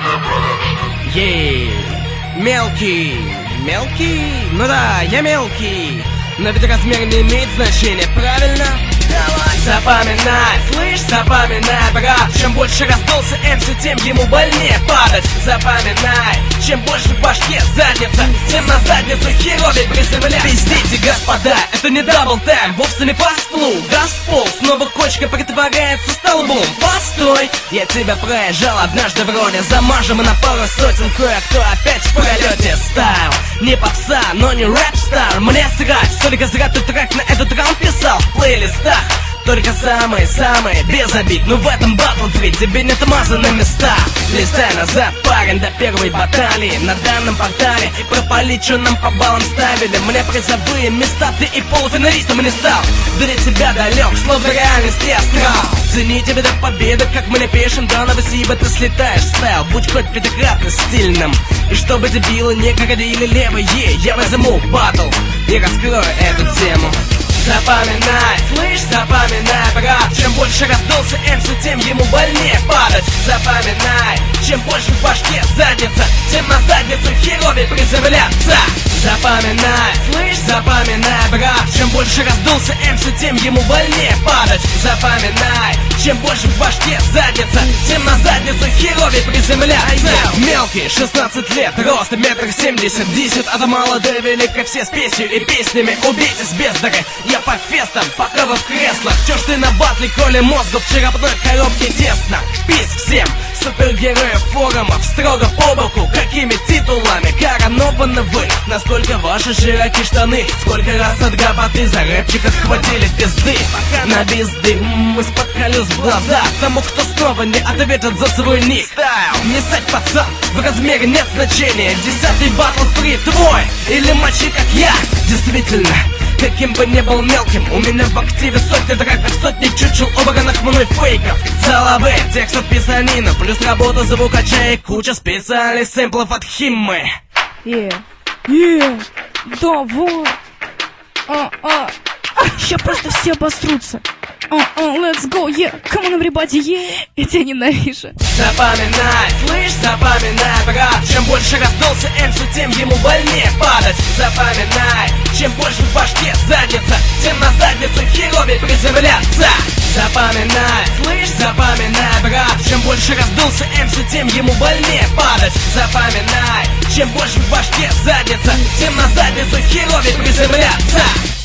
Ей, мелкий, мелкий? Ну да, я мелкий. Но ведь размер не имеет значения, правильно? Давай. Запоминай, слышь, запоминай, брат. Чем больше раздулся MC, тем ему больнее падать. Запоминай, чем больше в башке задница, тем на задницу херовей приземляться. Пиздите, господа, это не дабл тайм, вовсе не фастфлу. Газпол, снова кочка притворяется столбом. Постой, я тебя проезжал однажды вроде. Замажем на пару сотен, кое-кто опять в пролете. Стайл, не попса, но не рэп-стар. Мне срать, только зря ты трек на этот раунд писал в плейлистах. Только самые-самые без обид. Но в этом батл фри тебе не отмазаны на места. Листай назад, парень, до первой баталии. На данном портале пропалить, что нам по баллам ставили. Мне призовые места, ты и полуфиналистом не стал. Для тебя далек, словно реальность и астрал. Цени тебя до победы, как мы не пишем. Да на спасибо, ты слетаешь в стайл. Будь хоть пятикратно стильным. И чтобы дебилы не крокодили левые, я возьму батл и раскрою эту тему. Запоминай, слышь, запоминай, брат. Чем больше раздулся MC, тем ему больнее падать. Запоминай, чем больше в башке задница, тем на задницу херовей приземляться. Запоминай, слышь, запоминай, брат. Чем больше раздулся MC, тем ему больнее падать. Запоминай, чем больше в башке задница, тем на задницу херовей приземляться. Мелкий, 16 лет, рост 1,70 м. Десят от мала до велика, все с песней и песнями. Убейтесь бездари, я по фестам, пока вы в креслах. Чё ж ты на батле, коли мозгу в черепной коробке тесно? Пись всем, супергероев форумов, строго по боку. Какими титулами коронованы вы? Насколько ваши широкие штаны? Сколько раз от гопоты за рэпчика схватили пизды? На пизды из-под колес в глаза тому, кто снова не ответит за свой ник. Не сать, пацан, в размере нет значения. 10-й батл фри твой или мочи, как я. Действительно, каким бы ни был мелким, у меня в активе сотни треков, сотни чучел, обранных мной фейков. Заловы, текстов писанина, плюс работа звукача и куча специальных сэмплов от Химмы. Да, вот. Ща просто все обосрутся. Let's go, come on, everybody, я тебя ненавижу. Запоминай, слышь, запоминай, брат. Чем больше раздулся MC, тем ему больнее падать. Запоминай, чем больше в башке задница, тем на задницу херовей приземляться. Запоминай, слышь, запоминай, брат. Чем больше раздулся MC, тем ему больнее падать. Запоминай, чем больше в башке задница, тем на задницу херовей приземляться.